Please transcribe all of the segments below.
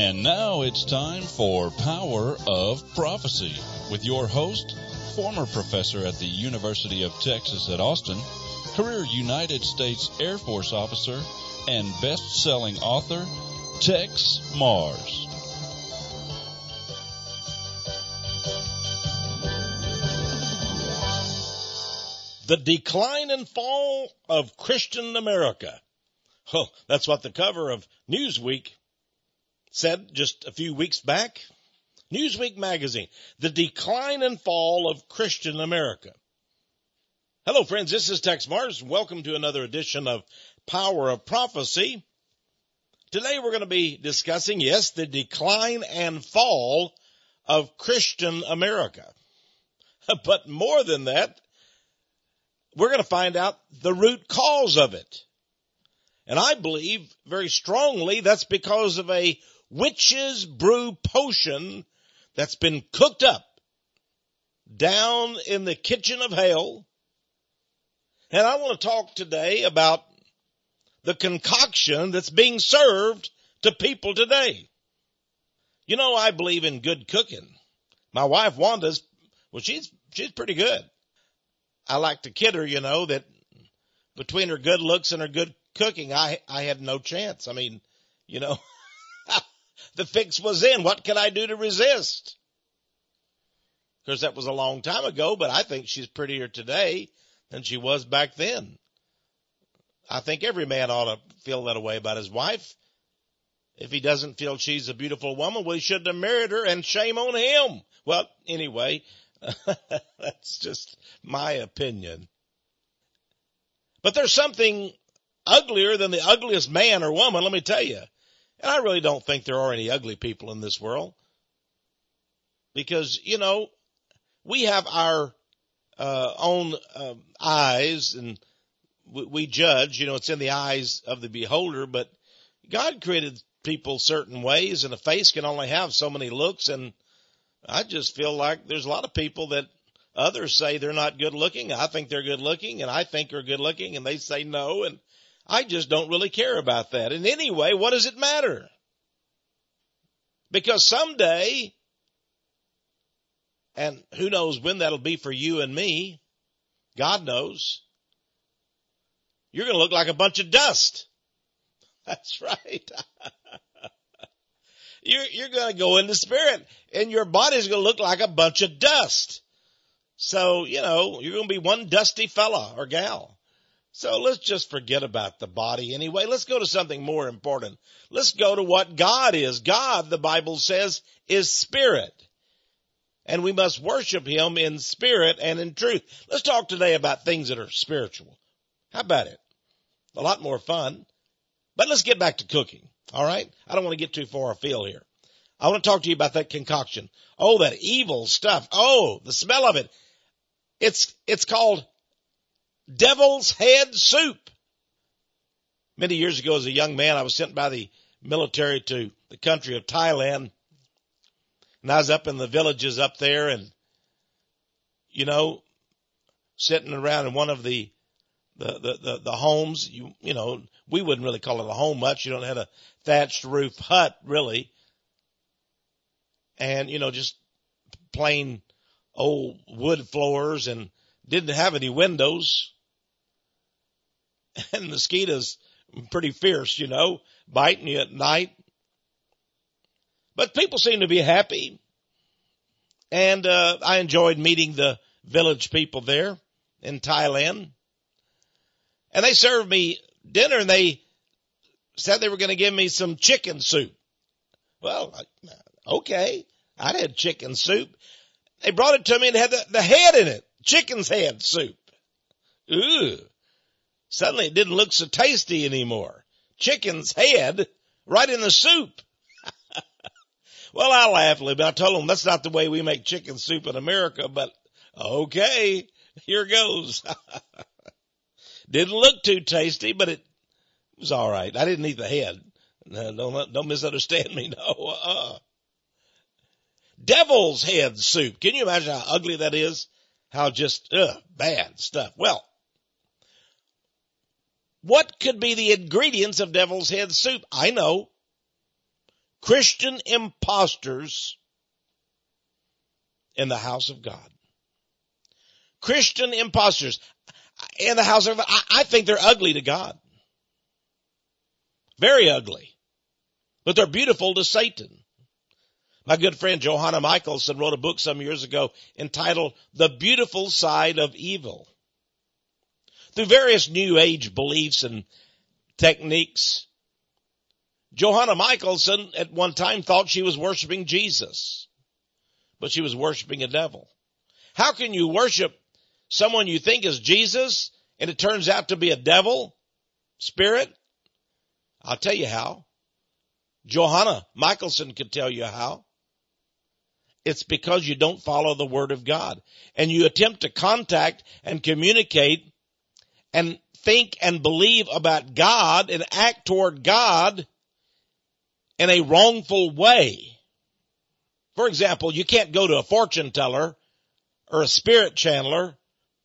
And now it's time for Power of Prophecy with your host, former professor at the University of Texas at Austin, career United States Air Force officer, and best-selling author, Tex Mars. The Decline and Fall of Christian America. Oh, that's what the cover of Newsweek said just a few weeks back. Newsweek magazine, The Decline and Fall of Christian America. Hello, friends. This is Tex Mars. Welcome to another edition of Power of Prophecy. Today we're going to be discussing, yes, the decline and fall of Christian America. But more than that, we're going to find out the root cause of it. And I believe very strongly that's because of a witch's brew potion that's been cooked up down in the kitchen of hell. And I want to talk today about the concoction that's being served to people today. You know, I believe in good cooking. My wife Wanda's, well, she's pretty good. I like to kid her, that between her good looks and her good cooking, I had no chance. I mean, the fix was in. What can I do to resist? Of course, that was a long time ago, but I think she's prettier today than she was back then. I think every man ought to feel that way about his wife. If he doesn't feel she's a beautiful woman, well, he shouldn't have married her, and shame on him. Well, anyway, that's just my opinion. But there's something uglier than the ugliest man or woman, let me tell you. And I really don't think there are any ugly people in this world. Because, we have our own eyes, and we judge, it's in the eyes of the beholder, but God created people certain ways, and a face can only have so many looks, and I just feel like there's a lot of people that others say they're not good looking. I think they're good looking, and I think they're good looking, and they say no, and I just don't really care about that. And anyway, what does it matter? Because someday, and who knows when that'll be for you and me, God knows, you're going to look like a bunch of dust. That's right. You're going to go in the spirit, and your body's going to look like a bunch of dust. So, you're going to be one dusty fella or gal. So let's just forget about the body anyway. Let's go to something more important. Let's go to what God is. God, the Bible says, is spirit. And we must worship him in spirit and in truth. Let's talk today about things that are spiritual. How about it? A lot more fun. But let's get back to cooking. All right? I don't want to get too far afield here. I want to talk to you about that concoction. Oh, that evil stuff. Oh, the smell of it. It's called devil's head soup. Many years ago as a young man, I was sent by the military to the country of Thailand. And I was up in the villages up there and, sitting around in one of the homes. We wouldn't really call it a home much. You don't have a thatched roof hut, really. And, just plain old wood floors, and didn't have any windows. And mosquitoes pretty fierce, biting you at night. But people seem to be happy. And I enjoyed meeting the village people there in Thailand. And they served me dinner, and they said they were going to give me some chicken soup. Well, okay. I'd had chicken soup. They brought it to me and had the head in it. Chicken's head soup. Ooh. Suddenly it didn't look so tasty anymore. Chicken's head right in the soup. Well, I laughed a little bit. I told them that's not the way we make chicken soup in America, but okay, here goes. Didn't look too tasty, but it was all right. I didn't eat the head. No, don't misunderstand me. No. Devil's head soup. Can you imagine how ugly that is? How just, bad stuff. Well, what could be the ingredients of devil's head soup? I know. Christian imposters in the house of God. Christian imposters in the house of God. I think they're ugly to God. Very ugly. But they're beautiful to Satan. My good friend Johanna Michelson wrote a book some years ago entitled The Beautiful Side of Evil. Through various New Age beliefs and techniques, Johanna Michelson at one time thought she was worshiping Jesus, but she was worshiping a devil. How can you worship someone you think is Jesus and it turns out to be a devil spirit? I'll tell you how. Johanna Michelson could tell you how. It's because you don't follow the Word of God and you attempt to contact and communicate and think and believe about God and act toward God in a wrongful way. For example, you can't go to a fortune teller or a spirit channeler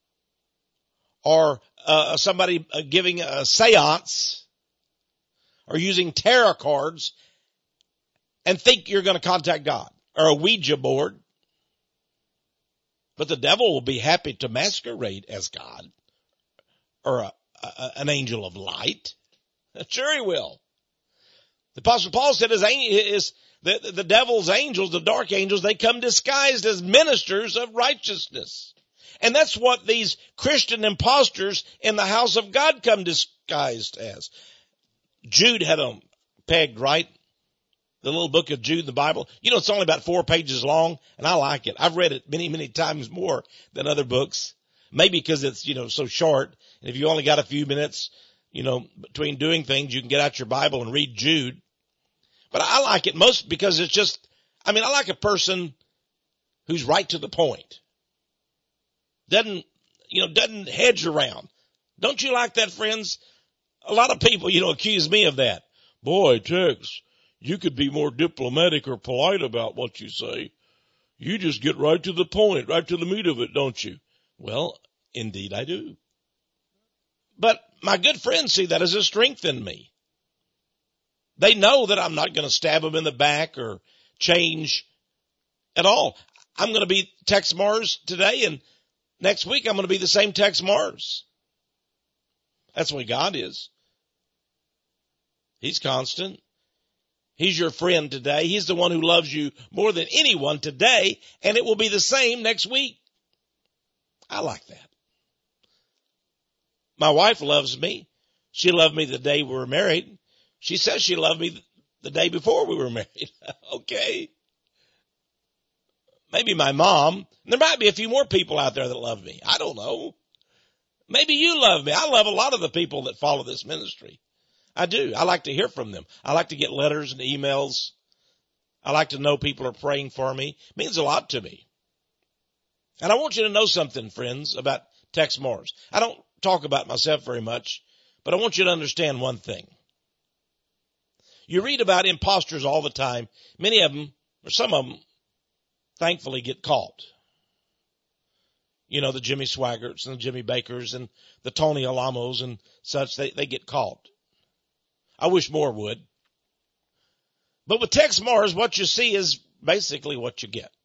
or somebody giving a seance or using tarot cards and think you're going to contact God, or a Ouija board. But the devil will be happy to masquerade as God or an angel of light. Sure he will. The Apostle Paul said the devil's angels, the dark angels, they come disguised as ministers of righteousness. And that's what these Christian imposters in the house of God come disguised as. Jude had them pegged, right? The little book of Jude in the Bible. You know, it's only about 4 pages long, and I like it. I've read it many, many times more than other books. Maybe because it's, so short. And if you only got a few minutes, between doing things, you can get out your Bible and read Jude. But I like it most because it's just, I like a person who's right to the point. Doesn't hedge around. Don't you like that, friends? A lot of people, accuse me of that. Boy, Tex, you could be more diplomatic or polite about what you say. You just get right to the point, right to the meat of it, don't you? Well, indeed I do. But my good friends see that as a strength in me. They know that I'm not going to stab them in the back or change at all. I'm going to be Tex Mars today, and next week I'm going to be the same Tex Mars. That's the way God is. He's constant. He's your friend today. He's the one who loves you more than anyone today, and it will be the same next week. I like that. My wife loves me. She loved me the day we were married. She says she loved me the day before we were married. Okay. Maybe my mom. There might be a few more people out there that love me. I don't know. Maybe you love me. I love a lot of the people that follow this ministry. I do. I like to hear from them. I like to get letters and emails. I like to know people are praying for me. It means a lot to me. And I want you to know something, friends, about Tex Mars. I don't talk about myself very much, but I want you to understand one thing. You read about imposters all the time. Many of them, or some of them, thankfully get caught. The Jimmy Swaggarts and the Jimmy Bakkers and the Tony Alamos and such, they get caught. I wish more would. But with Tex Mars, what you see is basically what you get.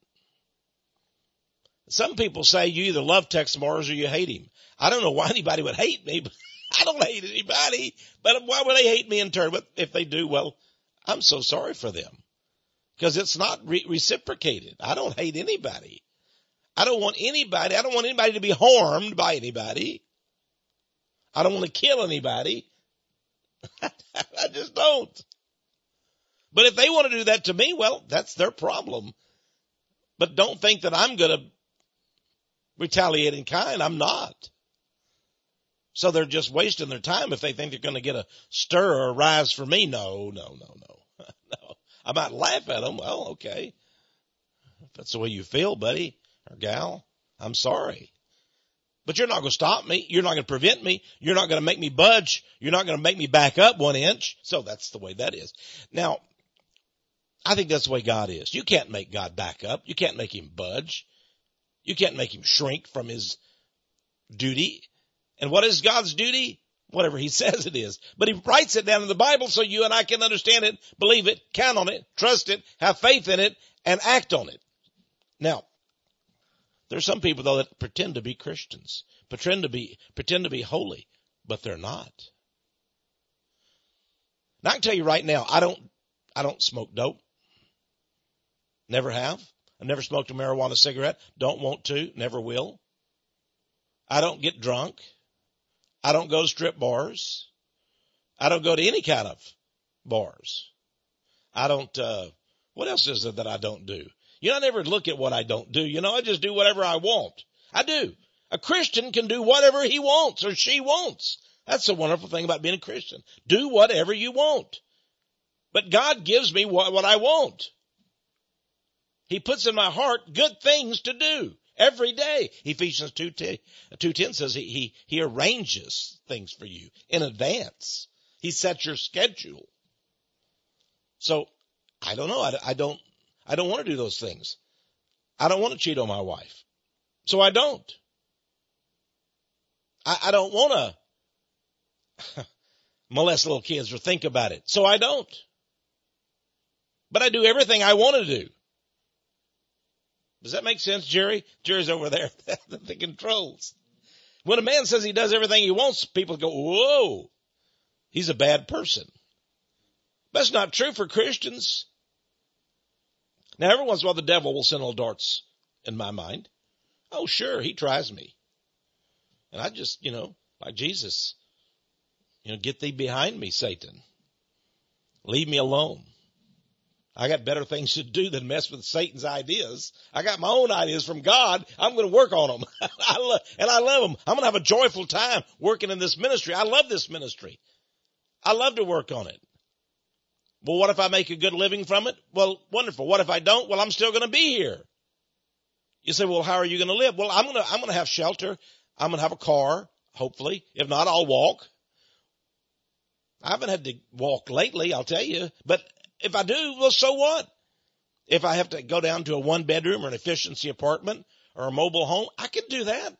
Some people say you either love Tex Mars or you hate him. I don't know why anybody would hate me, but I don't hate anybody. But why would they hate me in turn? But if they do, well, I'm so sorry for them. Because it's not reciprocated. I don't hate anybody. I don't want anybody to be harmed by anybody. I don't want to kill anybody. I just don't. But if they want to do that to me, well, that's their problem. But don't think that I'm going to retaliate in kind. I'm not. So they're just wasting their time if they think they're going to get a stir or a rise from me. No. No. I might laugh at them. Well, okay. If that's the way you feel, buddy or gal, I'm sorry. But you're not going to stop me. You're not going to prevent me. You're not going to make me budge. You're not going to make me back up 1 inch. So that's the way that is. Now, I think that's the way God is. You can't make God back up. You can't make him budge. You can't make him shrink from his duty. And what is God's duty? whatever he says it is. But he writes it down in the Bible so you and I can understand it, believe it, count on it, trust it, have faith in it, and act on it. Now, there's some people, though, that pretend to be Christians, pretend to be holy, but they're not. Now, I can tell you right now, I don't smoke dope. Never have. I've never smoked a marijuana cigarette. Don't want to. Never will. I don't get drunk. I don't go to strip bars. I don't go to any kind of bars. I don't, what else is there that I don't do? I never look at what I don't do. I just do whatever I want. I do. A Christian can do whatever he wants or she wants. That's the wonderful thing about being a Christian. Do whatever you want. But God gives me what I want. He puts in my heart good things to do every day. Ephesians 2:10 says he arranges things for you in advance. He sets your schedule. So I don't know. I don't want to do those things. I don't want to cheat on my wife. So I don't. I don't want to molest little kids or think about it. So I don't. But I do everything I want to do. Does that make sense, Jerry? Jerry's over there that controls. When a man says he does everything he wants, people go, whoa, he's a bad person. That's not true for Christians. Now, every once in a while, the devil will send little darts in my mind. Oh, sure, he tries me. And I just, like Jesus, get thee behind me, Satan. Leave me alone. I got better things to do than mess with Satan's ideas. I got my own ideas from God. I'm going to work on them. I love them. I'm going to have a joyful time working in this ministry. I love this ministry. I love to work on it. Well, what if I make a good living from it? Well, wonderful. What if I don't? Well, I'm still going to be here. You say, well, how are you going to live? Well, I'm going to have shelter. I'm going to have a car, hopefully. If not, I'll walk. I haven't had to walk lately, I'll tell you. But if I do, well, so what? If I have to go down to a one-bedroom or an efficiency apartment or a mobile home, I can do that.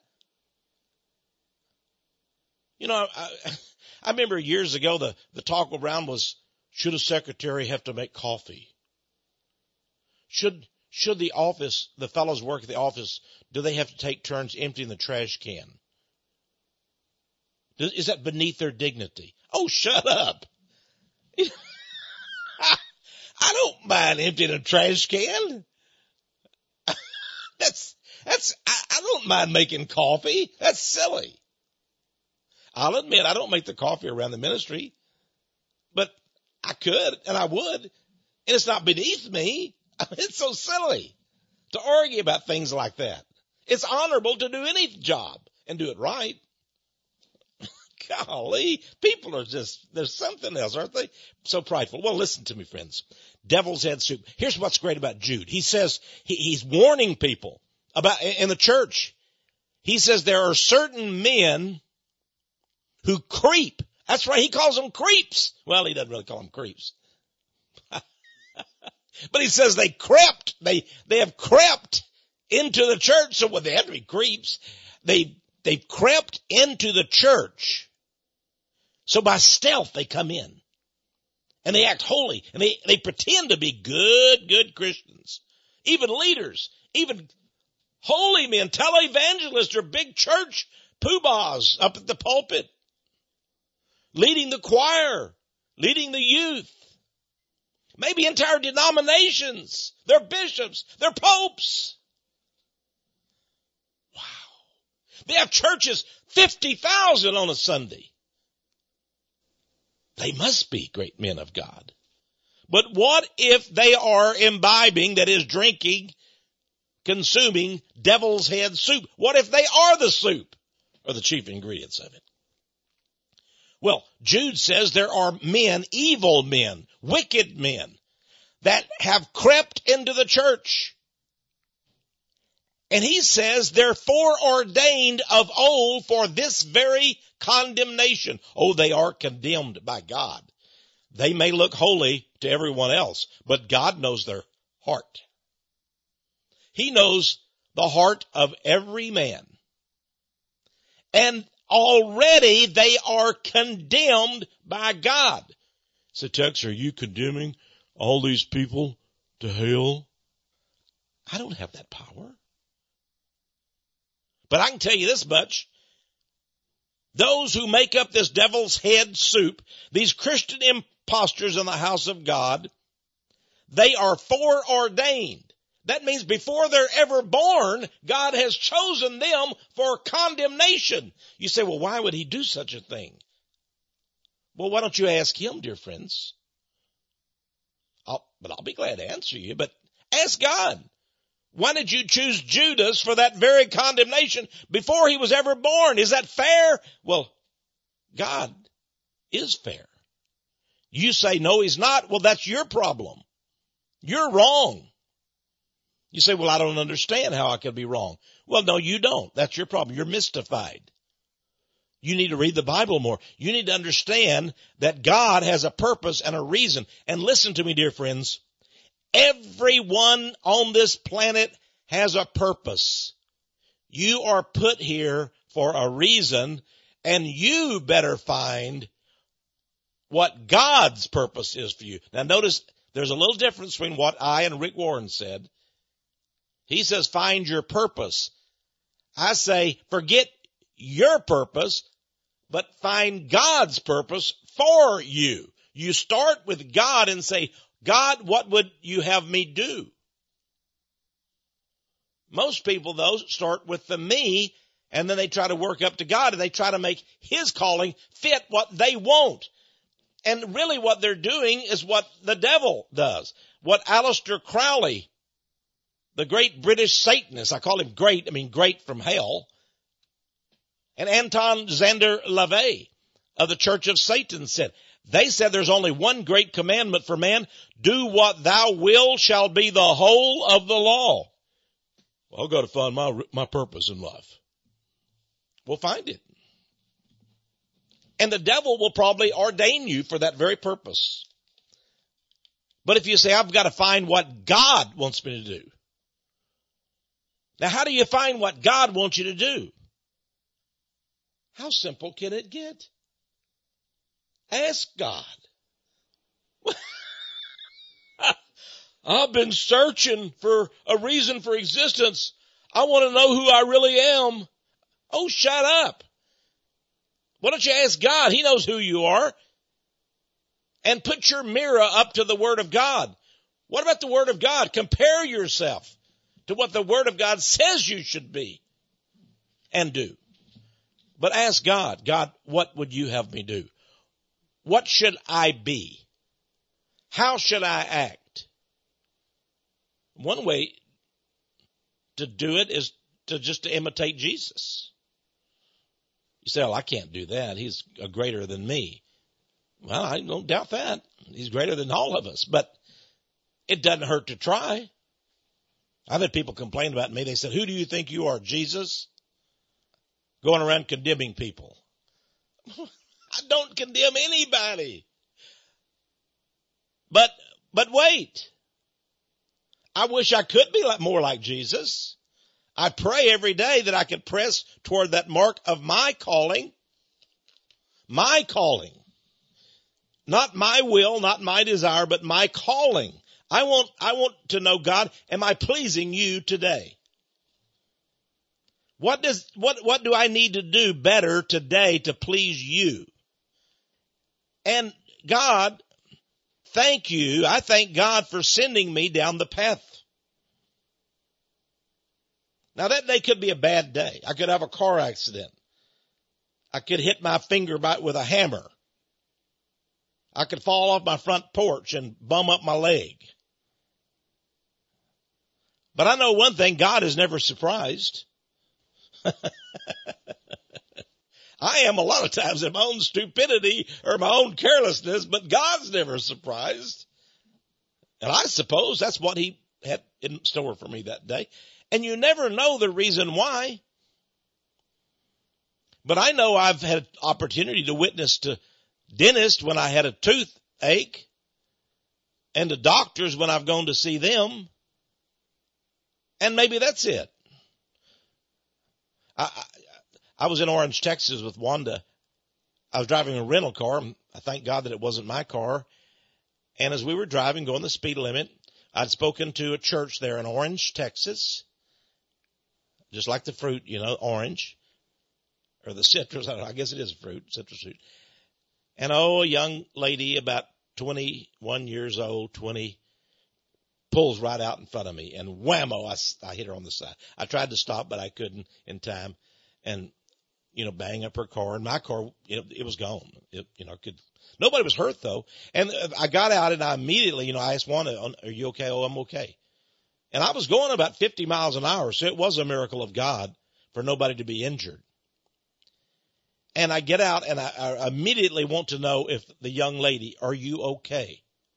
I remember years ago the talk around was, should a secretary have to make coffee? Should the fellows work at the office, do they have to take turns emptying the trash can? Is that beneath their dignity? Oh, shut up. I don't mind emptying a trash can. I don't mind making coffee. That's silly. I'll admit I don't make the coffee around the ministry, but I could and I would. And it's not beneath me. It's so silly to argue about things like that. It's honorable to do any job and do it right. Golly, people are there's something else, aren't they? So prideful. Well, listen to me, friends. Devil's head soup. Here's what's great about Jude. He says, he's warning people about, in the church. He says there are certain men who creep. That's right. He calls them creeps. Well, he doesn't really call them creeps. But he says they crept. They have crept into the church. So they have to be creeps. They've crept into the church. So by stealth they come in. And they act holy. And they pretend to be good Christians. Even leaders. Even holy men. Televangelists or big church poobahs up at the pulpit. Leading the choir. Leading the youth. Maybe entire denominations. They're bishops. They're popes. Wow. They have churches, 50,000 on a Sunday. They must be great men of God. But what if they are imbibing, that is drinking, consuming devil's head soup? What if they are the soup or the chief ingredients of it? Well, Jude says there are men, evil men, wicked men that have crept into the church. And he says they're foreordained of old for this very condemnation. Oh, they are condemned by God. They may look holy to everyone else, but God knows their heart. He knows the heart of every man. And already they are condemned by God. So, Tex, are you condemning all these people to hell? I don't have that power. But I can tell you this much. Those who make up this devil's head soup, these Christian impostors in the house of God, they are foreordained. That means before they're ever born, God has chosen them for condemnation. You say, well, why would he do such a thing? Well, why don't you ask him, dear friends? I'll be glad to answer you, but ask God. Why did you choose Judas for that very condemnation before he was ever born? Is that fair? Well, God is fair. You say, no, he's not. Well, that's your problem. You're wrong. You say, well, I don't understand how I could be wrong. Well, no, you don't. That's your problem. You're mystified. You need to read the Bible more. You need to understand that God has a purpose and a reason. And listen to me, dear friends. Everyone on this planet has a purpose. You are put here for a reason, and you better find what God's purpose is for you. Now notice there's a little difference between what I and Rick Warren said. He says, find your purpose. I say, forget your purpose, but find God's purpose for you. You start with God and say, God, what would you have me do? Most people, though, start with the me, and then they try to work up to God, and they try to make his calling fit what they want. And really what they're doing is what the devil does. What Aleister Crowley, the great British Satanist, I call him great, I mean great from hell, and Anton Szandor LaVey of the Church of Satan said. They said there's only one great commandment for man. Do what thou wilt shall be the whole of the law. Well, I've got to find my purpose in life. We'll find it. And the devil will probably ordain you for that very purpose. But if you say, I've got to find what God wants me to do. Now, how do you find what God wants you to do? How simple can it get? Ask God. I've been searching for a reason for existence. I want to know who I really am. Oh, shut up. Why don't you ask God? He knows who you are. And put your mirror up to the Word of God. What about the Word of God? Compare yourself to what the Word of God says you should be and do. But ask God, God, what would you have me do? What should I be? How should I act? One way to do it is to imitate Jesus. You say, well, I can't do that. He's greater than me. Well, I don't doubt that. He's greater than all of us, but it doesn't hurt to try. I've had people complain about me. They said, who do you think you are, Jesus? Going around condemning people. I don't condemn anybody. But wait. I wish I could be more like Jesus. I pray every day that I could press toward that mark of my calling. My calling. Not my will, not my desire, but my calling. I want to know, God, am I pleasing you today? What do I need to do better today to please you? And God, thank you. I thank God for sending me down the path. Now that day could be a bad day. I could have a car accident. I could hit my finger with a hammer. I could fall off my front porch and bum up my leg. But I know one thing, God is never surprised. I am a lot of times in my own stupidity or my own carelessness, but God's never surprised. And I suppose that's what he had in store for me that day. And you never know the reason why. But I know I've had opportunity to witness to dentists when I had a toothache and to doctors when I've gone to see them. And maybe that's it. I was in Orange, Texas with Wanda. I was driving a rental car. I thank God that it wasn't my car. And as we were driving, going the speed limit, I'd spoken to a church there in Orange, Texas. Just like the fruit, orange. Or the citrus. I guess it is fruit, citrus fruit. And a young lady about 21 years old, 20, pulls right out in front of me. And whammo, I hit her on the side. I tried to stop, but I couldn't in time. And, bang up her car. And my car, it was gone. Nobody was hurt, though. And I got out, and I immediately, I asked Wanda, are you okay? Oh, I'm okay. And I was going about 50 miles an hour, so it was a miracle of God for nobody to be injured. And I get out, and I immediately want to know if the young lady, are you okay?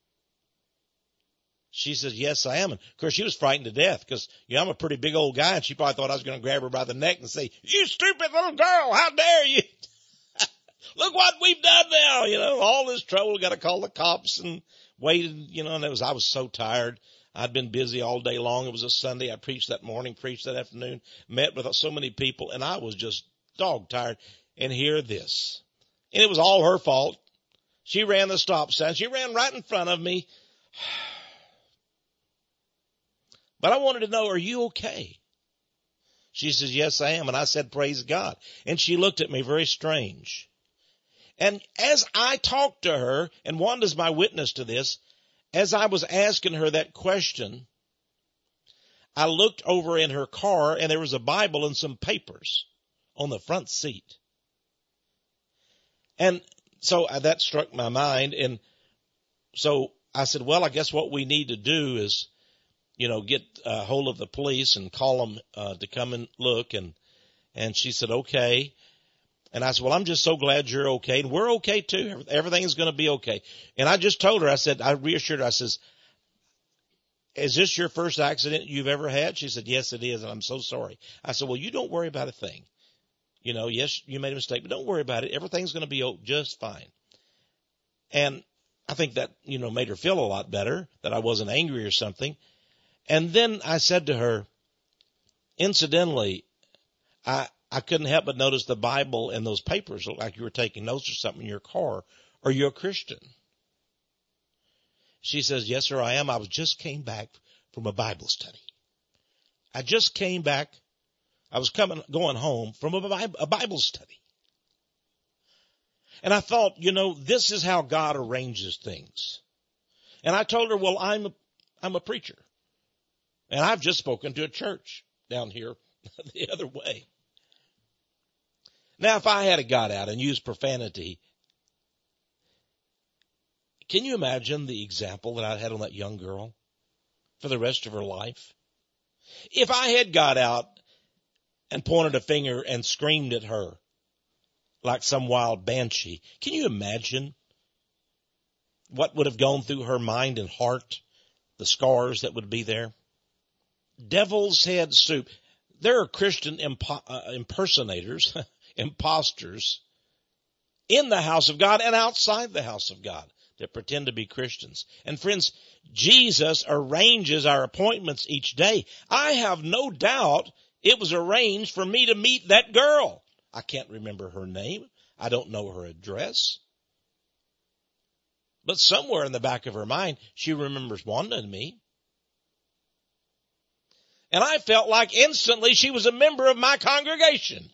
She says, yes, I am. And of course, she was frightened to death because, I'm a pretty big old guy, and she probably thought I was going to grab her by the neck and say, you stupid little girl, how dare you? Look what we've done now, all this trouble, got to call the cops and waited, and I was so tired. I'd been busy all day long. It was a Sunday. I preached that morning, preached that afternoon, met with so many people, and I was just dog tired. And hear this. And it was all her fault. She ran the stop sign. She ran right in front of me. But I wanted to know, are you okay? She says, yes, I am. And I said, praise God. And she looked at me very strange. And as I talked to her, and Wanda's my witness to this, as I was asking her that question, I looked over in her car, and there was a Bible and some papers on the front seat. And so that struck my mind. And so I said, well, I guess what we need to do is, get a hold of the police and call them to come and look. And she said, okay. And I said, well, I'm just so glad you're okay. And we're okay too. Everything is going to be okay. And I just told her, I reassured her, I says, is this your first accident you've ever had? She said, yes, it is. And I'm so sorry. I said, well, you don't worry about a thing. Yes, you made a mistake, but don't worry about it. Everything's going to be just fine. And I think that, made her feel a lot better, that I wasn't angry or something. And then I said to her, incidentally, I couldn't help but notice the Bible and those papers look like you were taking notes or something in your car. Are you a Christian? She says, yes, sir, I am. I just came back from a Bible study. I just came back. I was going home from a Bible study. And I thought, this is how God arranges things. And I told her, well, I'm a preacher. And I've just spoken to a church down here the other way. Now, if I had got out and used profanity, can you imagine the example that I had on that young girl for the rest of her life? If I had got out and pointed a finger and screamed at her like some wild banshee, can you imagine what would have gone through her mind and heart, the scars that would be there? Devil's head soup. There are Christian impersonators, imposters, in the house of God and outside the house of God that pretend to be Christians. And friends, Jesus arranges our appointments each day. I have no doubt it was arranged for me to meet that girl. I can't remember her name. I don't know her address. But somewhere in the back of her mind, she remembers Wanda and me. And I felt like instantly she was a member of my congregation.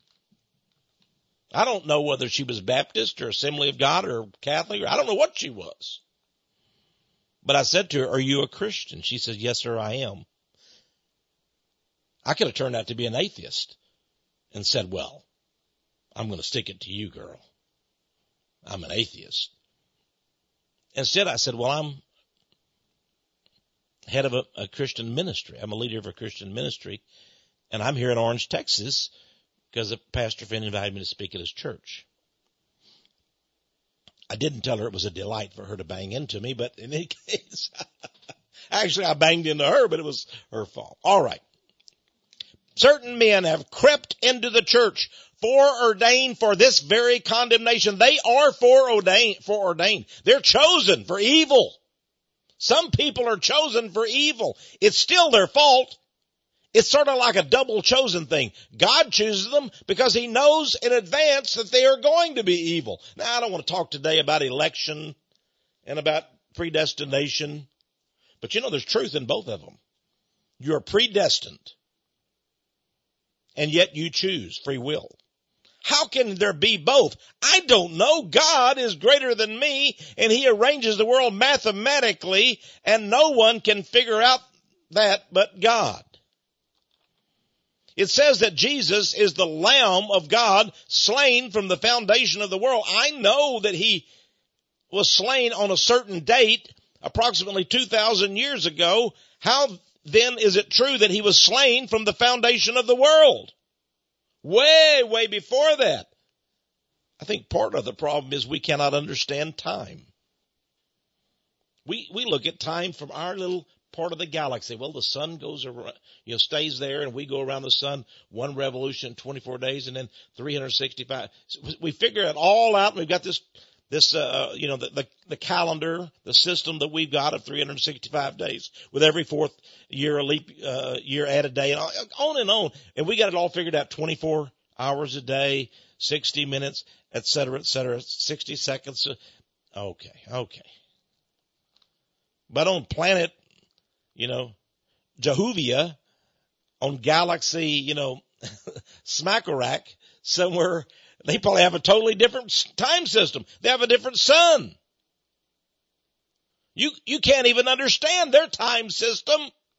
I don't know whether she was Baptist or Assembly of God or Catholic, or I don't know what she was. But I said to her, are you a Christian? She said, yes, sir, I am. I could have turned out to be an atheist and said, well, I'm going to stick it to you, girl. I'm an atheist. Instead, I said, well, I'm head of a Christian ministry. I'm a leader of a Christian ministry, and I'm here in Orange, Texas, because a pastor friend invited me to speak at his church. I didn't tell her it was a delight for her to bang into me, but in any case, actually I banged into her, but it was her fault. All right. Certain men have crept into the church, foreordained for this very condemnation. They are foreordained. They're chosen for evil. Some people are chosen for evil. It's still their fault. It's sort of like a double chosen thing. God chooses them because he knows in advance that they are going to be evil. Now, I don't want to talk today about election and about predestination, but there's truth in both of them. You're predestined, and yet you choose free will. How can there be both? I don't know. God is greater than me, and he arranges the world mathematically, and no one can figure out that but God. It says that Jesus is the Lamb of God, slain from the foundation of the world. I know that he was slain on a certain date, approximately 2,000 years ago. How then is it true that he was slain from the foundation of the world? Way before that. I think part of the problem is we cannot understand time. We look at time from our little part of the galaxy. Well, the sun goes around, stays there, and we go around the sun one revolution, 24 days, and then 365. We figure it all out, and we've got this the calendar, the system that we've got of 365 days with every fourth year, a leap year added day, and on and on. And we got it all figured out, 24 hours a day, 60 minutes, et cetera, 60 seconds. Okay. But on planet, Jehovah, on galaxy, Smackorack, somewhere, they probably have a totally different time system. They have a different sun. You can't even understand their time system.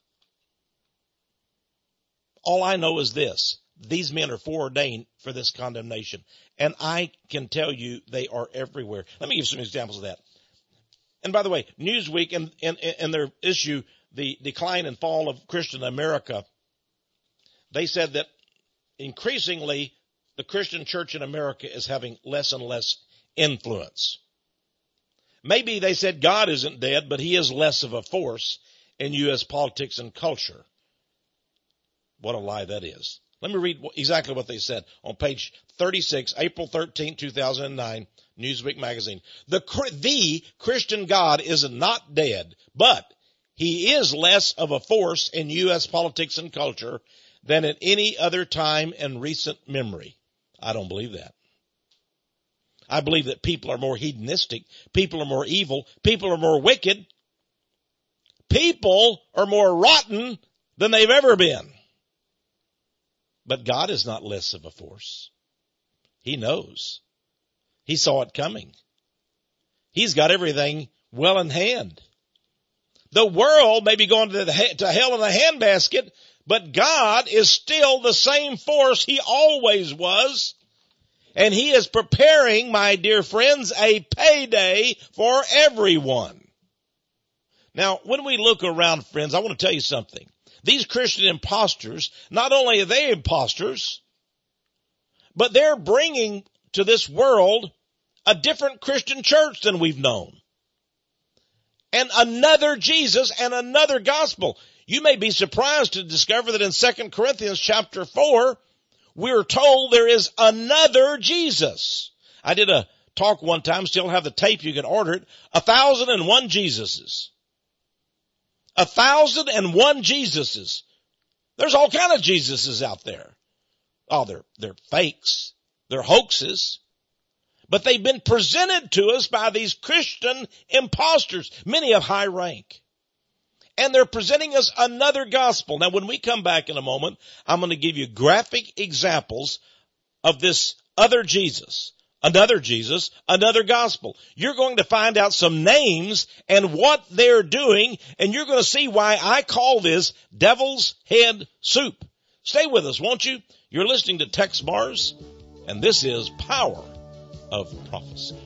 All I know is this. These men are foreordained for this condemnation. And I can tell you they are everywhere. Let me give some examples of that. And by the way, Newsweek in their issue, The Decline and Fall of Christian America, they said that increasingly the Christian church in America is having less and less influence. Maybe they said God isn't dead, but he is less of a force in U.S. politics and culture. What a lie that is. Let me read exactly what they said on page 36, April 13, 2009, Newsweek magazine. The Christian God is not dead, but he is less of a force in U.S. politics and culture than at any other time in recent memory. I don't believe that. I believe that people are more hedonistic. People are more evil. People are more wicked. People are more rotten than they've ever been. But God is not less of a force. He knows. He saw it coming. He's got everything well in hand. The world may be going to hell in a handbasket, but God is still the same force he always was. And he is preparing, my dear friends, a payday for everyone. Now, when we look around, friends, I want to tell you something. These Christian imposters, not only are they imposters, but they're bringing to this world a different Christian church than we've known. And another Jesus and another gospel. You may be surprised to discover that in 2 Corinthians chapter 4, we're told there is another Jesus. I did a talk one time, still have the tape, you can order it, 1,001 Jesuses. 1,001 Jesuses. There's all kind of Jesuses out there. Oh, they're fakes. They're hoaxes. But they've been presented to us by these Christian imposters, many of high rank. And they're presenting us another gospel. Now, when we come back in a moment, I'm going to give you graphic examples of this other Jesus, another gospel. You're going to find out some names and what they're doing, and you're going to see why I call this Devil's Head Soup. Stay with us, won't you? You're listening to Tex Mars, and this is Power of Prophecy.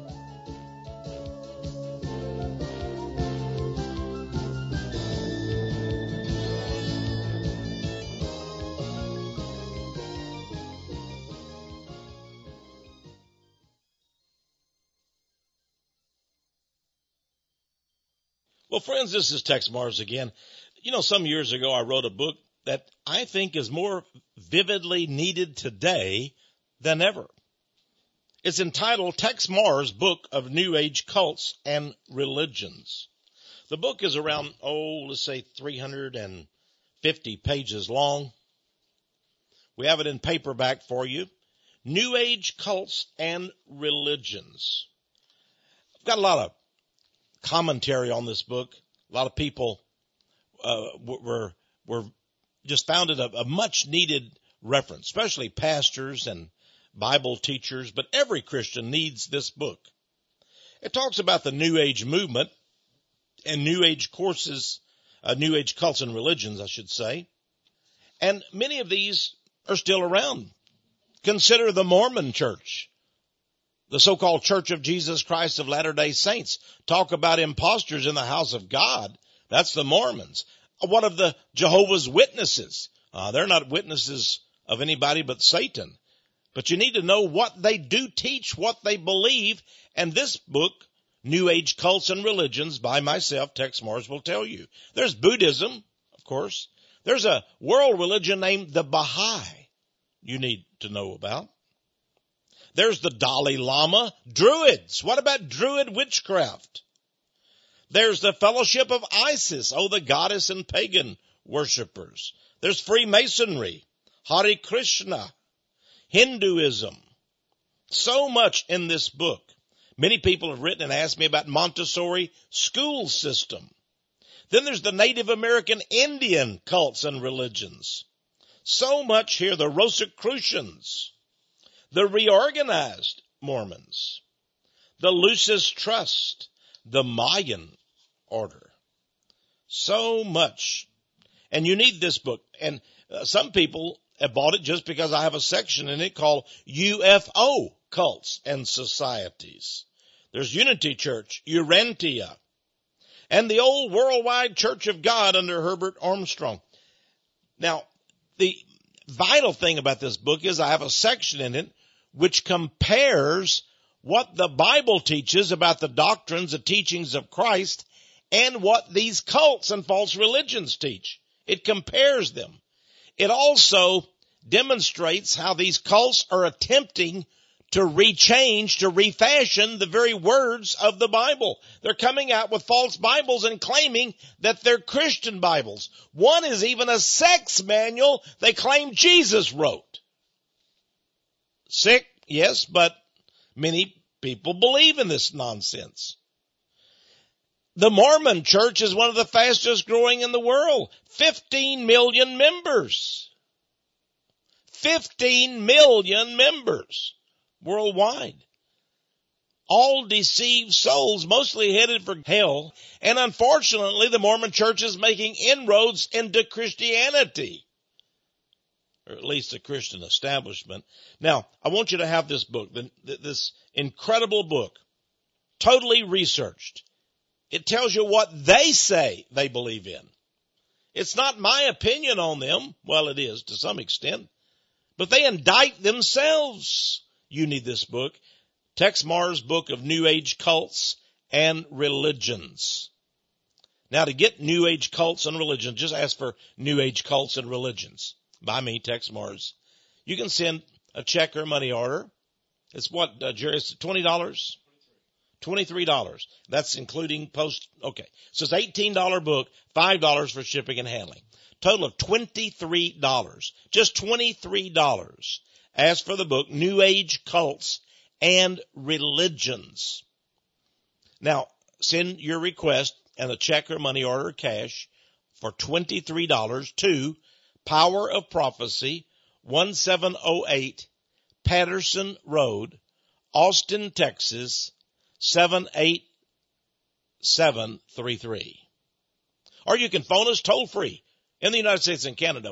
Well, friends, this is Tex Mars again. Some years ago I wrote a book that I think is more vividly needed today than ever. It's entitled Tex Mars, Book of New Age Cults and Religions. The book is around, 350 50 pages long. We have it in paperback for you. New Age Cults and Religions. I've got a lot of commentary on this book. A lot of people were just found it a much needed reference, especially pastors and Bible teachers, but every Christian needs this book. It talks about the New Age movement and New Age courses, New Age cults and religions, I should say. And many of these are still around. Consider the Mormon Church, the so-called Church of Jesus Christ of Latter-day Saints. Talk about imposters in the house of God. That's the Mormons. What of the Jehovah's Witnesses? They're not witnesses of anybody but Satan. But you need to know what they do teach, what they believe. And this book, New Age Cults and Religions, by myself, Tex Mars, will tell you. There's Buddhism, of course. There's a world religion named the Baha'i you need to know about. There's the Dalai Lama, Druids. What about Druid witchcraft? There's the Fellowship of Isis, the goddess and pagan worshipers. There's Freemasonry, Hare Krishna, Hinduism. So much in this book. Many people have written and asked me about Montessori school system. Then there's the Native American Indian cults and religions. So much here. The Rosicrucians, the Reorganized Mormons, the Lucis Trust, the Mayan order. So much. And you need this book. And some people have bought it just because I have a section in it called UFO Cults and Societies. There's Unity Church, Urantia, and the old Worldwide Church of God under Herbert Armstrong. Now, the vital thing about this book is I have a section in it which compares what the Bible teaches about the doctrines, the teachings of Christ, and what these cults and false religions teach. It compares them. It also demonstrates how these cults are attempting to rechange, to refashion the very words of the Bible. They're coming out with false Bibles and claiming that they're Christian Bibles. One is even a sex manual they claim Jesus wrote. Sick, yes, but many people believe in this nonsense. The Mormon Church is one of the fastest growing in the world. 15 million members. 15 million members worldwide. All deceived souls, mostly headed for hell. And unfortunately, the Mormon Church is making inroads into Christianity, or at least the Christian establishment. Now, I want you to have this book, this incredible book, totally researched. It tells you what they say they believe in. It's not my opinion on them. Well, it is to some extent. But they indict themselves. You need this book. Tex Mars' book of New Age Cults and Religions. Now, to get New Age Cults and Religions, just ask for New Age Cults and Religions by me, Tex Mars. You can send a check or money order. It's what, Jerry? It's $20? $23. That's including post. Okay. So it's $18 book, $5 for shipping and handling. Total of $23. Just $23. Ask for the book, New Age Cults and Religions. Now, send your request and a check or money order or cash for $23 to Power of Prophecy, 1708 Patterson Road, Austin, Texas, 78733. Or you can phone us toll free in the United States and Canada.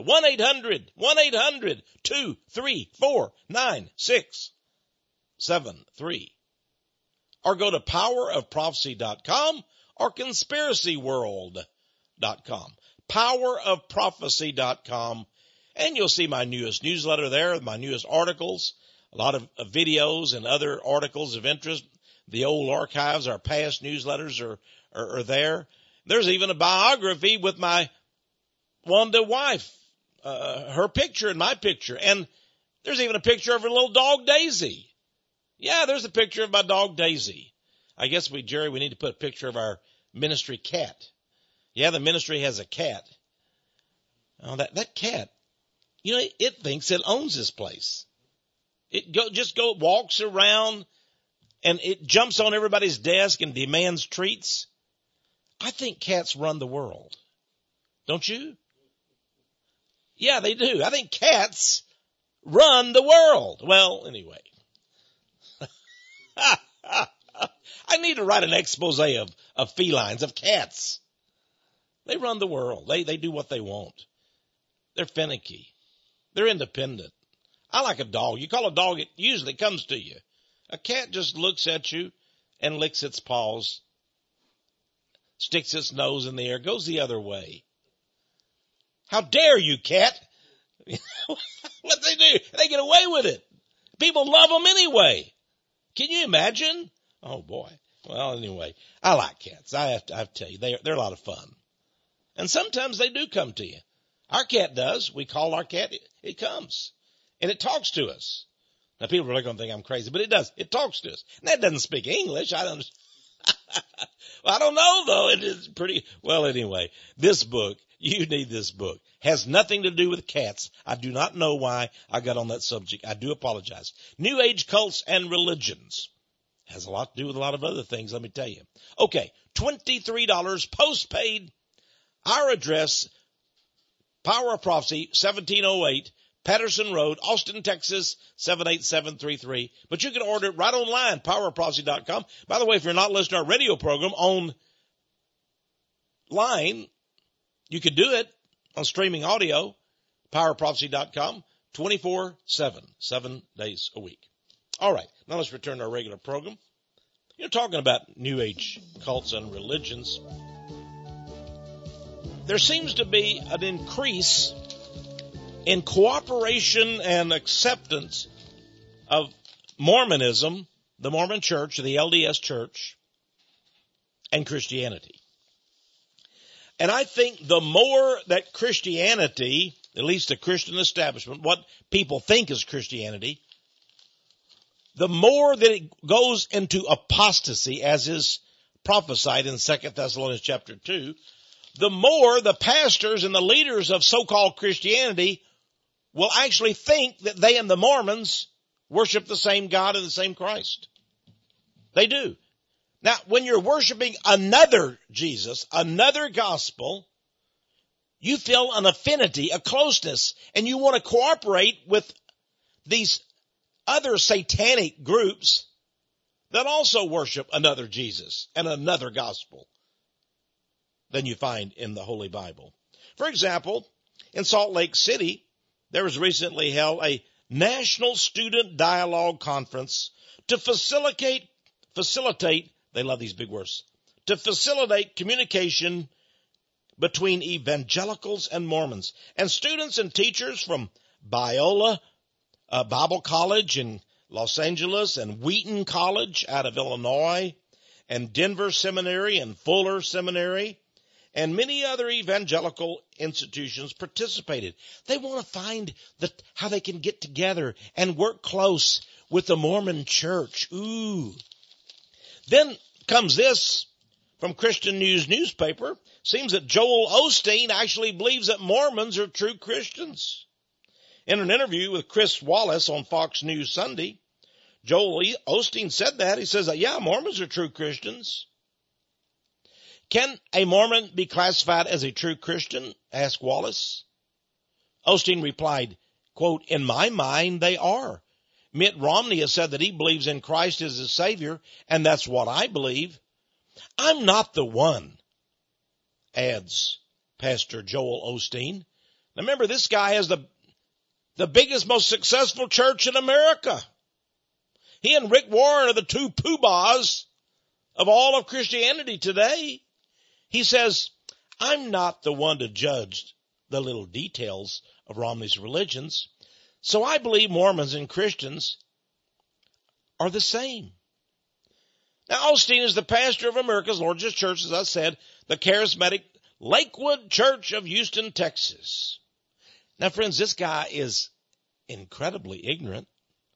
1-800-234-9673. Or go to powerofprophecy.com or conspiracyworld.com. Powerofprophecy.com. And you'll see my newest newsletter there, my newest articles, a lot of videos and other articles of interest. The old archives, our past newsletters are there. There's even a biography with my Wanda wife, her picture and my picture. And there's even a picture of her little dog, Daisy. Yeah, there's a picture of my dog, Daisy. I guess Jerry, we need to put a picture of our ministry cat. Yeah, the ministry has a cat. Oh, that cat, it thinks it owns this place. It walks around and it jumps on everybody's desk and demands treats. I think cats run the world. Don't you? Yeah, they do. I think cats run the world. Well, anyway. I need to write an expose of felines, of cats. They run the world. They do what they want. They're finicky. They're independent. I like a dog. You call a dog, it usually comes to you. A cat just looks at you and licks its paws, sticks its nose in the air, goes the other way. How dare you, cat? What they do? They get away with it. People love them anyway. Can you imagine? Oh boy. Well, anyway, I like cats. I have to tell you, they're a lot of fun. And sometimes they do come to you. Our cat does. We call our cat. It comes. And it talks to us. Now, people are really going to think I'm crazy, but it does. It talks to us. And that doesn't speak English. Well, I don't know, though. It is pretty. Well, anyway, this book, you need this book, has nothing to do with cats. I do not know why I got on that subject. I do apologize. New Age cults and religions. Has a lot to do with a lot of other things, let me tell you. Okay, $23 postpaid. Our address, Power of Prophecy, 1708 Patterson Road, Austin, Texas, 78733. But you can order it right online, powerofprophecy.com. By the way, if you're not listening to our radio program online, you could do it on streaming audio, powerofprophecy.com, 24/7, 7 days a week. All right, now let's return to our regular program. You're talking about New Age cults and religions. There seems to be an increase in cooperation and acceptance of Mormonism, the Mormon Church, the LDS Church, and Christianity. And I think the more that Christianity, at least the Christian establishment, what people think is Christianity, the more that it goes into apostasy, as is prophesied in 2 Thessalonians chapter 2, the more the pastors and the leaders of so-called Christianity will actually think that they and the Mormons worship the same God and the same Christ. They do. Now, when you're worshiping another Jesus, another gospel, you feel an affinity, a closeness, and you want to cooperate with these other satanic groups that also worship another Jesus and another gospel than you find in the Holy Bible. For example, in Salt Lake City, there was recently held a National Student Dialogue Conference to facilitate, they love these big words, to facilitate communication between evangelicals and Mormons. And students and teachers from Biola Bible College in Los Angeles and Wheaton College out of Illinois and Denver Seminary and Fuller Seminary and many other evangelical institutions participated. They want to find how they can get together and work close with the Mormon Church. Ooh. Then comes this from Christian News newspaper. Seems that Joel Osteen actually believes that Mormons are true Christians. In an interview with Chris Wallace on Fox News Sunday, Joel Osteen said that. He says, yeah, Mormons are true Christians. Can a Mormon be classified as a true Christian? Asked Wallace. Osteen replied, quote, in my mind, they are. Mitt Romney has said that he believes in Christ as his Savior, and that's what I believe. I'm not the one, adds Pastor Joel Osteen. Now remember, this guy has the biggest, most successful church in America. He and Rick Warren are the two poobahs of all of Christianity today. He says, I'm not the one to judge the little details of Romney's religions, so I believe Mormons and Christians are the same. Now, Osteen is the pastor of America's largest church, as I said, the charismatic Lakewood Church of Houston, Texas. Now, friends, this guy is incredibly ignorant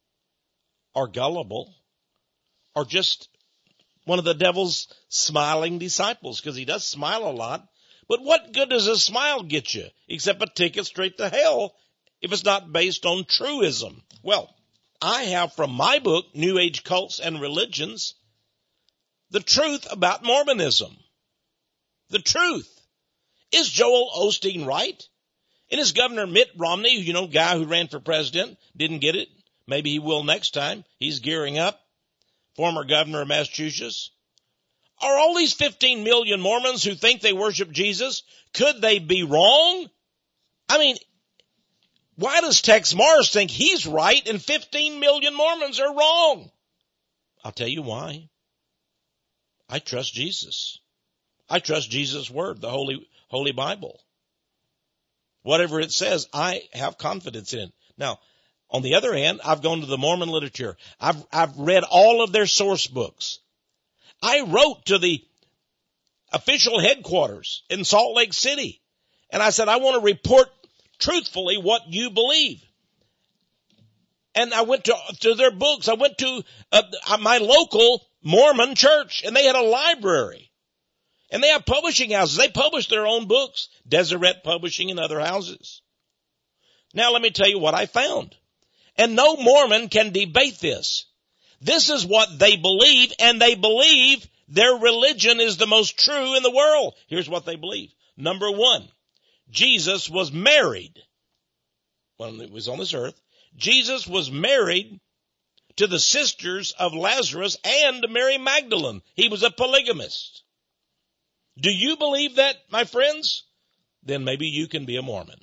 or gullible or just one of the devil's smiling disciples, because he does smile a lot, But what good does a smile get you except a ticket straight to hell if it's not based on truism? Well, I have from my book, New Age Cults and Religions, the truth about Mormonism. The truth. Is Joel Osteen right? And is Governor Mitt Romney, guy who ran for president, didn't get it? Maybe he will next time. He's gearing up. Former governor of Massachusetts. Are all these 15 million Mormons who think they worship Jesus, could they be wrong? I mean, why does Tex Morris think he's right and 15 million Mormons are wrong? I'll tell you why. I trust Jesus. I trust Jesus' word, the Holy Bible. Whatever it says, I have confidence in. Now, on the other hand, I've gone to the Mormon literature. I've read all of their source books. I wrote to the official headquarters in Salt Lake City, and I said, I want to report truthfully what you believe. And I went to their books. I went to my local Mormon church, and they had a library. And they have publishing houses. They publish their own books, Deseret Publishing and other houses. Now let me tell you what I found. And no Mormon can debate this. This is what they believe, and they believe their religion is the most true in the world. Here's what they believe. Number one, Jesus was married when he was on this earth. Jesus was married to the sisters of Lazarus and Mary Magdalene. He was a polygamist. Do you believe that, my friends? Then maybe you can be a Mormon.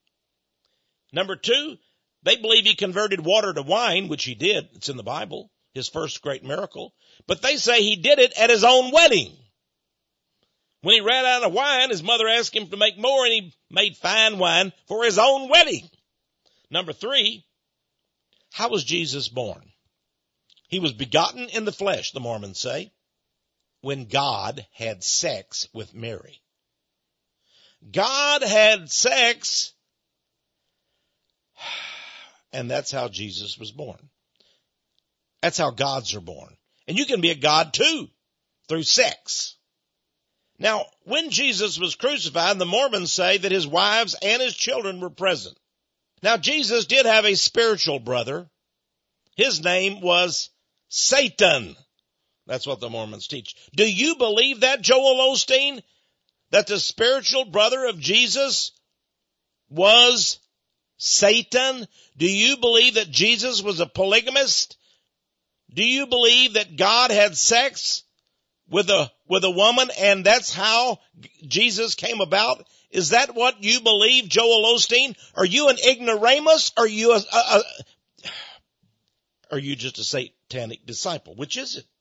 Number two, they believe he converted water to wine, which he did. It's in the Bible, his first great miracle. But they say he did it at his own wedding. When he ran out of wine, his mother asked him to make more, and he made fine wine for his own wedding. Number three, how was Jesus born? He was begotten in the flesh, the Mormons say, when God had sex with Mary. God had sex, and that's how Jesus was born. That's how gods are born. And you can be a god too, through sex. Now, when Jesus was crucified, the Mormons say that his wives and his children were present. Now, Jesus did have a spiritual brother. His name was Satan. That's what the Mormons teach. Do you believe that, Joel Osteen? That the spiritual brother of Jesus was Satan? Do you believe that Jesus was a polygamist? Do you believe that God had sex with a woman and that's how Jesus came about? Is that what you believe, Joel Osteen? Are you an ignoramus? Are you are you just a satanic disciple? Which is it?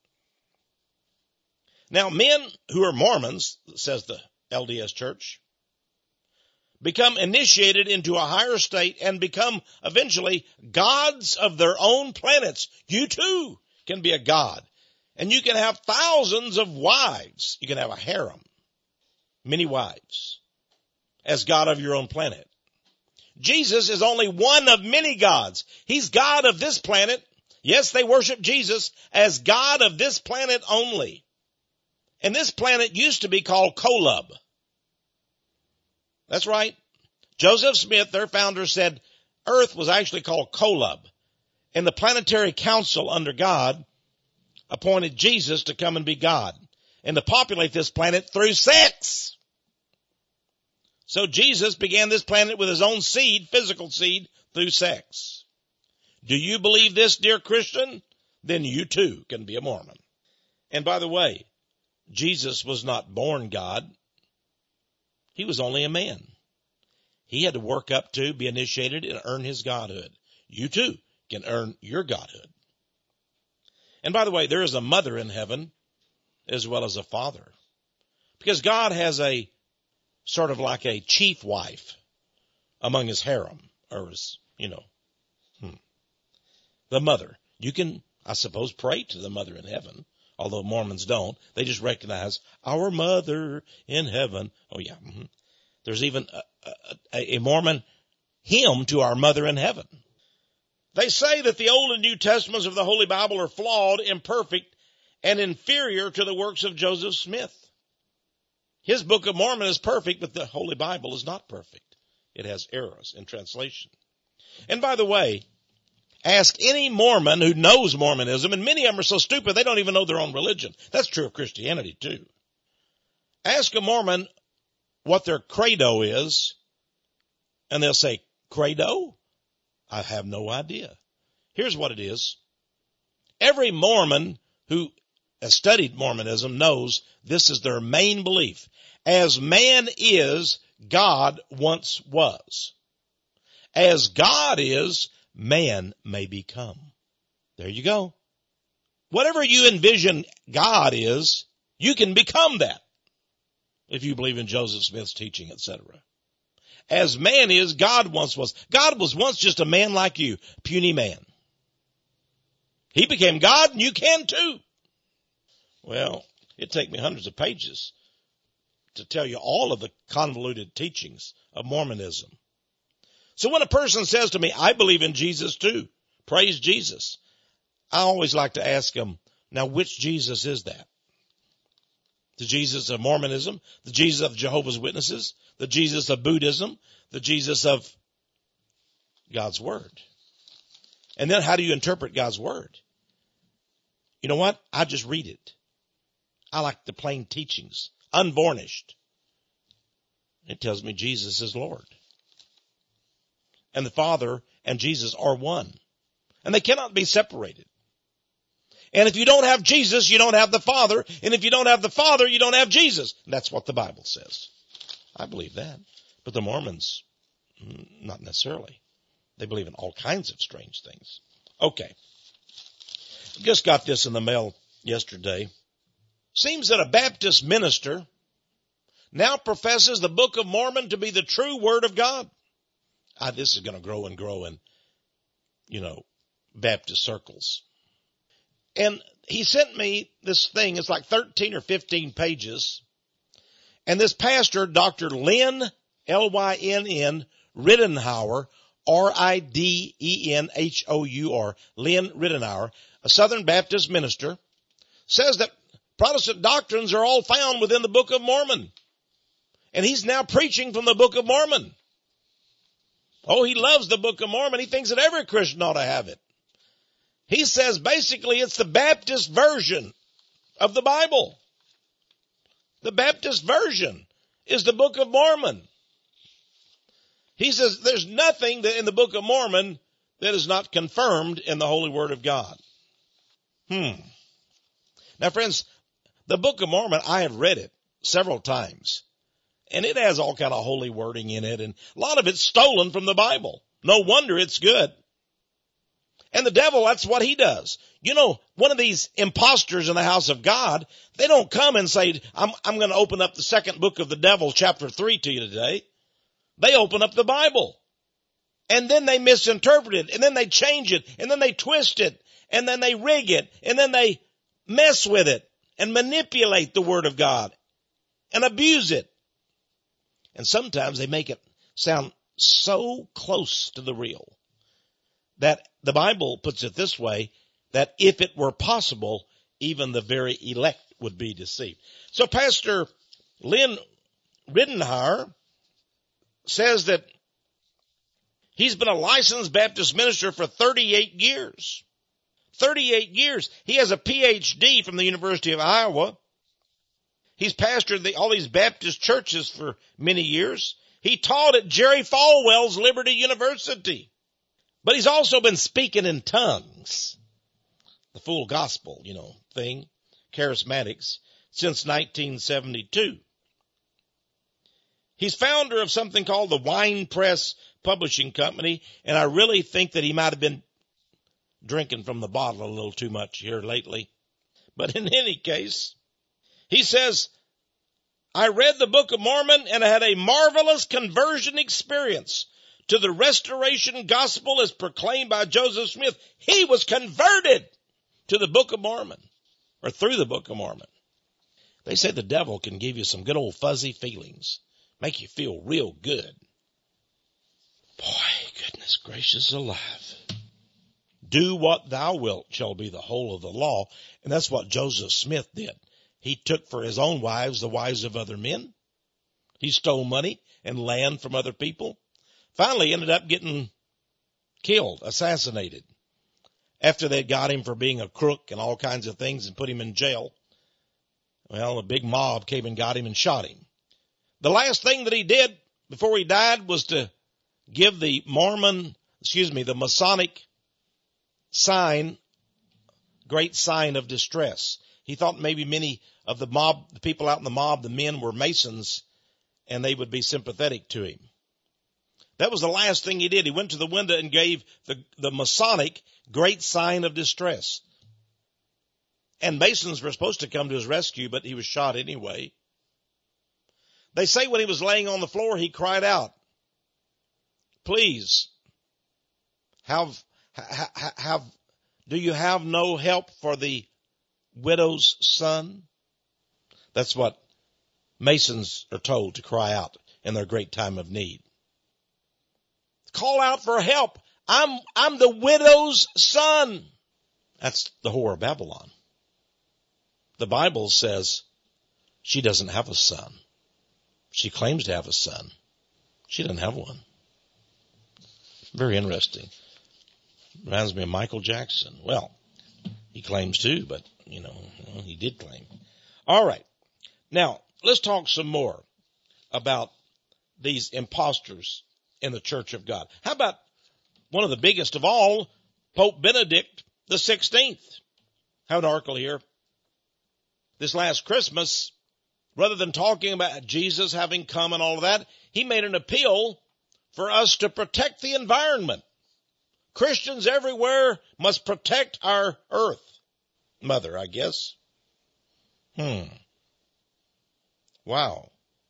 Now, men who are Mormons, says the LDS Church, become initiated into a higher state and become eventually gods of their own planets. You too can be a god. And you can have thousands of wives. You can have a harem, many wives, as God of your own planet. Jesus is only one of many gods. He's God of this planet. Yes, they worship Jesus as God of this planet only. And this planet used to be called Kolob. That's right. Joseph Smith, their founder, said Earth was actually called Kolob. And the planetary council under God appointed Jesus to come and be God and to populate this planet through sex. So Jesus began this planet with his own seed, physical seed, through sex. Do you believe this, dear Christian? Then you too can be a Mormon. And by the way, Jesus was not born God. He was only a man. He had to work up to, be initiated, and earn his godhood. You too can earn your godhood. And by the way, there is a mother in heaven as well as a father. Because God has a sort of like a chief wife among his harem, or his, the mother. You can, I suppose, pray to the mother in heaven. Although Mormons don't, they just recognize our mother in heaven. Oh yeah. Mm-hmm. There's even a Mormon hymn to our mother in heaven. They say that the Old and New Testaments of the Holy Bible are flawed, imperfect, and inferior to the works of Joseph Smith. His Book of Mormon is perfect, but the Holy Bible is not perfect. It has errors in translation. And by the way, ask any Mormon who knows Mormonism, and many of them are so stupid they don't even know their own religion. That's true of Christianity too. Ask a Mormon what their credo is, and they'll say, credo? I have no idea. Here's what it is. Every Mormon who has studied Mormonism knows this is their main belief. As man is, God once was. As God is, man may become. There you go. Whatever you envision God is, you can become that if you believe in Joseph Smith's teaching, etc. As man is, God once was. God was once just a man like you, puny man. He became God, and you can too. Well, it'd take me hundreds of pages to tell you all of the convoluted teachings of Mormonism. So when a person says to me, I believe in Jesus too, praise Jesus, I always like to ask them, now which Jesus is that? The Jesus of Mormonism, the Jesus of Jehovah's Witnesses, the Jesus of Buddhism, the Jesus of God's Word. And then how do you interpret God's Word? You know what? I just read it. I like the plain teachings, unvarnished. It tells me Jesus is Lord. And the Father and Jesus are one. And they cannot be separated. And if you don't have Jesus, you don't have the Father. And if you don't have the Father, you don't have Jesus. That's what the Bible says. I believe that. But the Mormons, not necessarily. They believe in all kinds of strange things. Okay. Just got this in the mail yesterday. Seems that a Baptist minister now professes the Book of Mormon to be the true Word of God. This is going to grow and grow in, Baptist circles. And he sent me this thing. It's like 13 or 15 pages. And this pastor, Dr. Lynn, L-Y-N-N, Riddenhauer, R-I-D-E-N-H-O-U-R, Lynn Riddenhauer, a Southern Baptist minister, says that Protestant doctrines are all found within the Book of Mormon. And he's now preaching from the Book of Mormon. Oh, he loves the Book of Mormon. He thinks that every Christian ought to have it. He says basically it's the Baptist version of the Bible. The Baptist version is the Book of Mormon. He says there's nothing that in the Book of Mormon that is not confirmed in the Holy Word of God. Now, friends, the Book of Mormon, I have read it several times. And it has all kind of holy wording in it. And a lot of it's stolen from the Bible. No wonder it's good. And the devil, that's what he does. One of these imposters in the house of God, they don't come and say, I'm going to open up the second book of the devil, chapter 3 to you today. They open up the Bible. And then they misinterpret it. And then they change it. And then they twist it. And then they rig it. And then they mess with it and manipulate the Word of God and abuse it. And sometimes they make it sound so close to the real that the Bible puts it this way, that if it were possible, even the very elect would be deceived. So Pastor Lynn Riddenhauer says that he's been a licensed Baptist minister for 38 years. 38 years. He has a PhD from the University of Iowa. He's pastored all these Baptist churches for many years. He taught at Jerry Falwell's Liberty University. But he's also been speaking in tongues. The full gospel, thing. Charismatics. Since 1972. He's founder of something called the Wine Press Publishing Company. And I really think that he might have been drinking from the bottle a little too much here lately. But in any case, he says, I read the Book of Mormon and I had a marvelous conversion experience to the restoration gospel as proclaimed by Joseph Smith. He was converted to the Book of Mormon, or through the Book of Mormon. They say the devil can give you some good old fuzzy feelings, make you feel real good. Boy, goodness gracious alive. Do what thou wilt shall be the whole of the law. And that's what Joseph Smith did. He took for his own wives the wives of other men. He stole money and land from other people. Finally ended up getting killed, assassinated, after they got him for being a crook and all kinds of things and put him in jail. Well, a big mob came and got him and shot him. The last thing that he did before he died was to give the Masonic sign, great sign of distress. He thought maybe many of the mob, the people out in the mob, the men were Masons, and they would be sympathetic to him. That was the last thing he did. He went to the window and gave the Masonic great sign of distress. And Masons were supposed to come to his rescue, but he was shot anyway. They say when he was laying on the floor, he cried out, "Please, do you have no help for the widow's son?" That's what Masons are told to cry out in their great time of need. Call out for help. I'm the widow's son. That's the whore of Babylon. The Bible says she doesn't have a son. She claims to have a son. She doesn't have one. Very interesting. Reminds me of Michael Jackson. Well, he claims to, but, he did claim. All right. Now, let's talk some more about these imposters in the Church of God. How about one of the biggest of all, Pope Benedict the 16th? I have an article here. This last Christmas, rather than talking about Jesus having come and all of that, he made an appeal for us to protect the environment. Christians everywhere must protect our earth. Mother, I guess. Wow.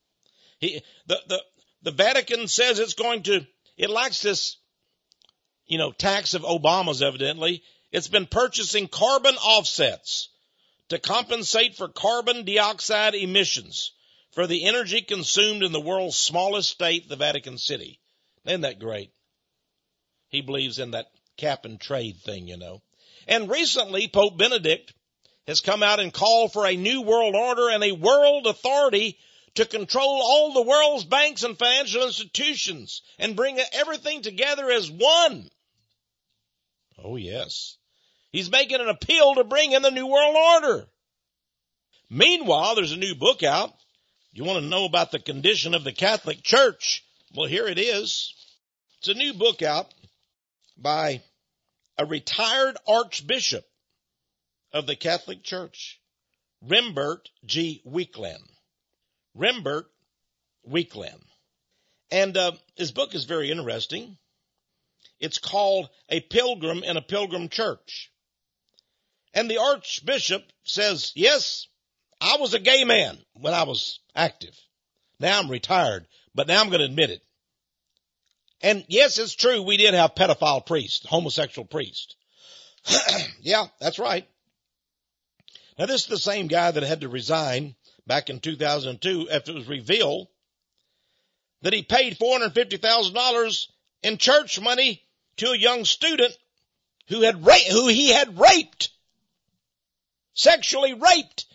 The Vatican says it likes this, tax of Obama's evidently. It's been purchasing carbon offsets to compensate for carbon dioxide emissions for the energy consumed in the world's smallest state, the Vatican City. Isn't that great? He believes in that cap and trade thing, And recently, Pope Benedict has come out and called for a new world order and a world authority to control all the world's banks and financial institutions and bring everything together as one. Oh, yes. He's making an appeal to bring in the New World Order. Meanwhile, there's a new book out. You want to know about the condition of the Catholic Church? Well, here it is. It's a new book out by a retired archbishop of the Catholic Church, Rembert G. Weekland. Rembert Weekland. And his book is very interesting. It's called A Pilgrim in a Pilgrim Church. And the archbishop says, yes, I was a gay man when I was active. Now I'm retired, but now I'm going to admit it. And yes, it's true, we did have pedophile priests, homosexual priests. Yeah, that's right. Now this is the same guy that had to resign back in 2002 after it was revealed that he paid $450,000 in church money to a young student who he had raped. Sexually raped.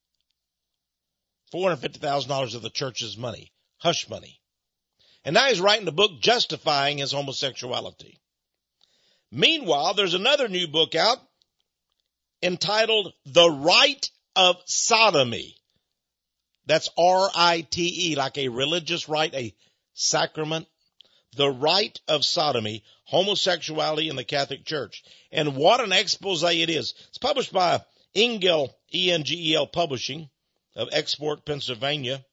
$450,000 of the church's money. Hush money. And now he's writing a book justifying his homosexuality. Meanwhile, there's another new book out entitled The Rite of Sodomy. That's R-I-T-E, like a religious rite, a sacrament. The Rite of Sodomy, Homosexuality in the Catholic Church. And what an expose it is. It's published by Engel, E-N-G-E-L Publishing of Export, Pennsylvania.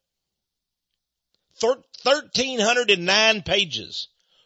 1,309 pages.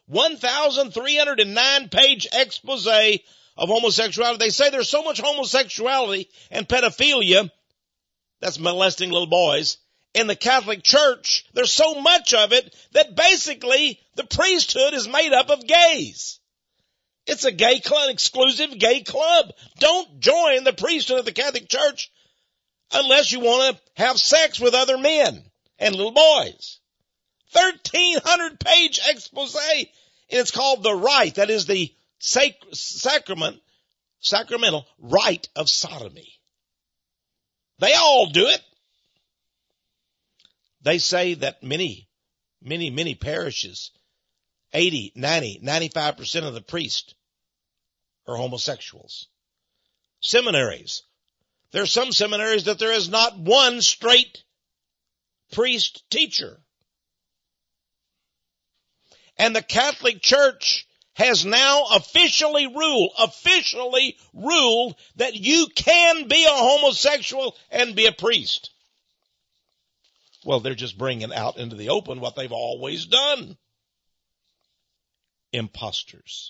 1,309 page expose of homosexuality. They say there's so much homosexuality and pedophilia, that's molesting little boys, in the Catholic Church. There's so much of it that basically the priesthood is made up of gays. It's a gay club, exclusive gay club. Don't join the priesthood of the Catholic Church unless you want to have sex with other men and little boys. 1,300 page expose, and it's called the rite. That is the sacramental rite of sodomy. They all do it. They say that many parishes, 80, 90, 95% of the priests are homosexuals. Seminaries. There are some seminaries that there is not one straight priest teacher. And the Catholic Church has now officially ruled that you can be a homosexual and be a priest. Well, they're just bringing out into the open what they've always done. Imposters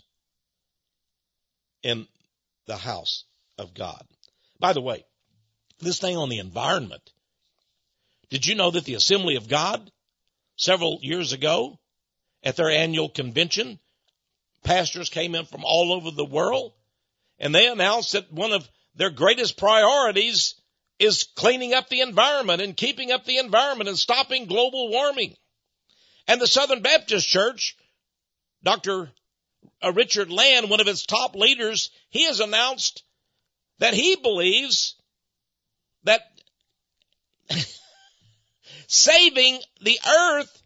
in the house of God. By the way, this thing on the environment. Did you know that the Assembly of God, several years ago, at their annual convention, pastors came in from all over the world, and they announced that one of their greatest priorities is cleaning up the environment and keeping up the environment and stopping global warming. And the Southern Baptist Church, Dr. Richard Land, one of its top leaders, he has announced that he believes that saving the earth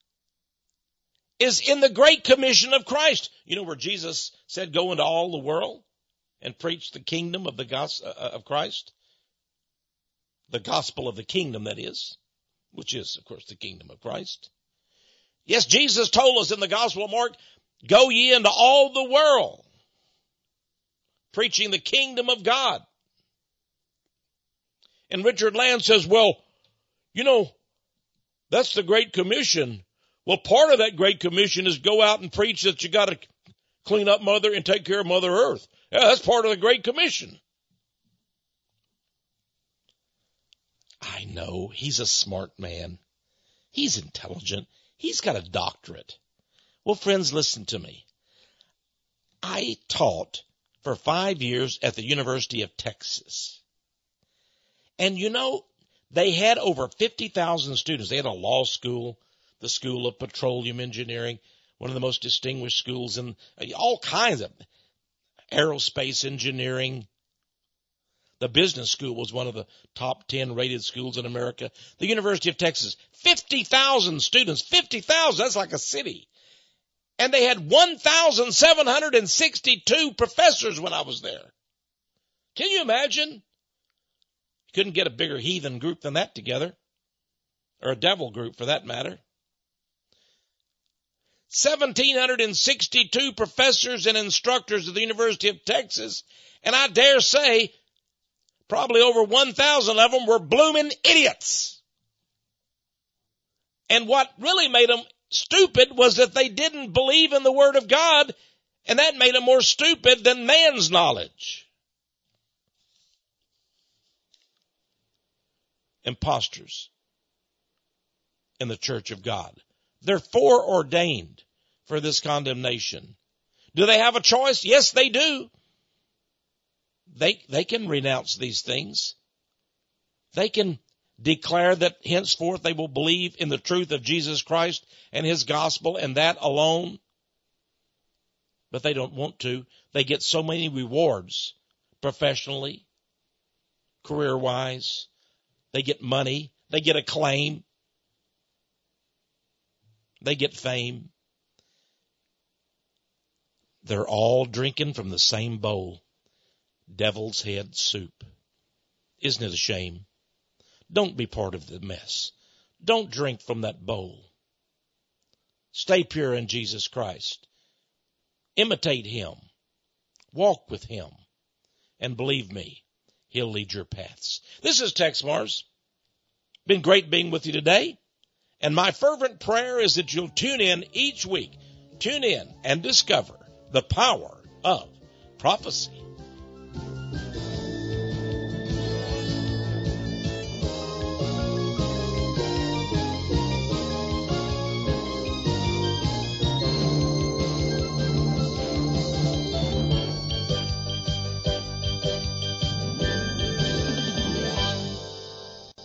is in the Great Commission of Christ. You know where Jesus said, go into all the world and preach the kingdom of the gospel of Christ? The gospel of the kingdom, that is, which is, of course, the kingdom of Christ. Yes, Jesus told us in the Gospel of Mark, go ye into all the world, preaching the kingdom of God. And Richard Land says, well, you know, that's the Great Commission. Well, part of that Great Commission is go out and preach that you got to clean up Mother and take care of Mother Earth. Yeah, that's part of the Great Commission. I know, he's a smart man. He's intelligent. He's got a doctorate. Well, friends, listen to me. I taught for 5 years at the University of Texas. And you know, they had over 50,000 students. They had a law school, the School of Petroleum Engineering, one of the most distinguished schools in all kinds of aerospace engineering. The business school was one of the top 10 rated schools in America. The University of Texas, 50,000 students, 50,000, that's like a city. And they had 1,762 professors when I was there. Can you imagine? You couldn't get a bigger heathen group than that together, or a devil group for that matter. 1,762 professors and instructors at the University of Texas, and I dare say probably over 1,000 of them were blooming idiots. And what really made them stupid was that they didn't believe in the Word of God, and that made them more stupid than man's knowledge. Imposters in the church of God. They're foreordained for this condemnation. Do they have a choice? Yes, they do. They can renounce these things. They can declare that henceforth they will believe in the truth of Jesus Christ and his gospel and that alone. But they don't want to. They get so many rewards professionally, career-wise. They get money. They get acclaim. They get fame. They're all drinking from the same bowl. Devil's head soup. Isn't it a shame? Don't be part of the mess. Don't drink from that bowl. Stay pure in Jesus Christ. Imitate him. Walk with him. And believe me, he'll lead your paths. This is Tex Mars. Been great being with you today. And my fervent prayer is that you'll tune in each week. Tune in and discover the power of prophecy.